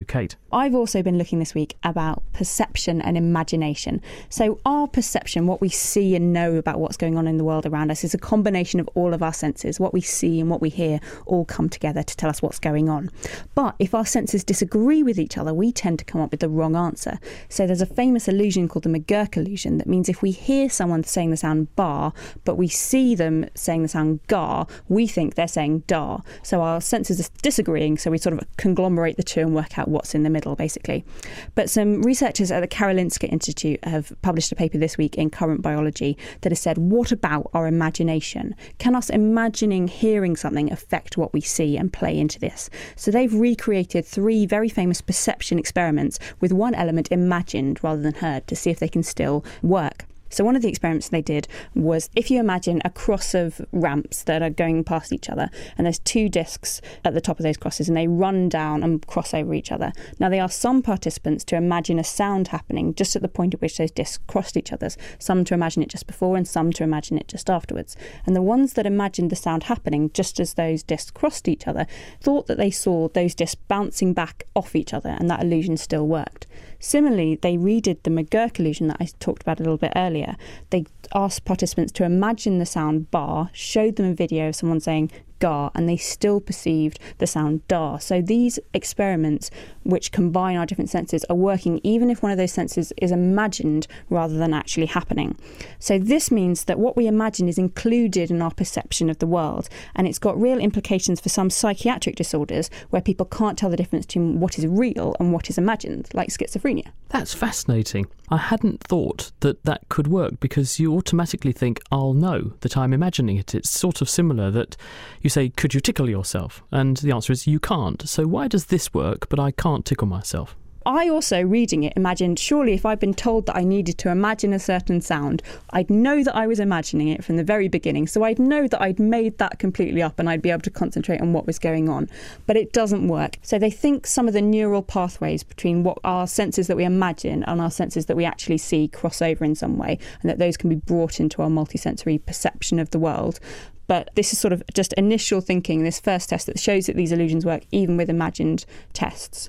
Kate. I've also been looking this week about perception and imagination. So our perception, what we see and know about what's going on in the world around us, is a combination of all of our senses. What we see and what we hear all come together to tell us what's going on. But if our senses disagree with each other, we tend to come up with the wrong answer. So there's a famous illusion called the McGurk illusion that means if we hear someone saying the sound bar, but we see them saying the sound gar, we think they're saying dar. So our senses are disagreeing, so we sort of conglomerate the two and work out what's in the middle, basically. But some researchers at the Karolinska Institute have published a paper this week in Current Biology that has said, what about our imagination? Can us imagining hearing something affect what we see and play into this? So they've recreated 3 very famous perception experiments with one element imagined rather than heard to see if they can still work. So one of the experiments they did was, if you imagine a cross of ramps that are going past each other, and there's 2 discs at the top of those crosses, and they run down and cross over each other. Now, they asked some participants to imagine a sound happening just at the point at which those discs crossed each other, some to imagine it just before and some to imagine it just afterwards. And the ones that imagined the sound happening just as those discs crossed each other thought that they saw those discs bouncing back off each other, and that illusion still worked. Similarly, they redid the McGurk illusion that I talked about a little bit earlier. They asked participants to imagine the sound bar, showed them a video of someone saying gar, and they still perceived the sound dar. So these experiments, which combine our different senses, are working even if one of those senses is imagined rather than actually happening. So this means that what we imagine is included in our perception of the world, and it's got real implications for some psychiatric disorders where people can't tell the difference between what is real and what is imagined, like schizophrenia. That's fascinating. I hadn't thought that could work, because you automatically think, I'll know that I'm imagining it. It's sort of similar that you say, could you tickle yourself? And the answer is you can't. So why does this work, but I can't tickle myself? I also, reading it, imagined, surely if I'd been told that I needed to imagine a certain sound, I'd know that I was imagining it from the very beginning. So I'd know that I'd made that completely up and I'd be able to concentrate on what was going on. But it doesn't work. So they think some of the neural pathways between what our senses that we imagine and our senses that we actually see cross over in some way, and that those can be brought into our multisensory perception of the world. But this is sort of just initial thinking, this first test that shows that these illusions work even with imagined tests.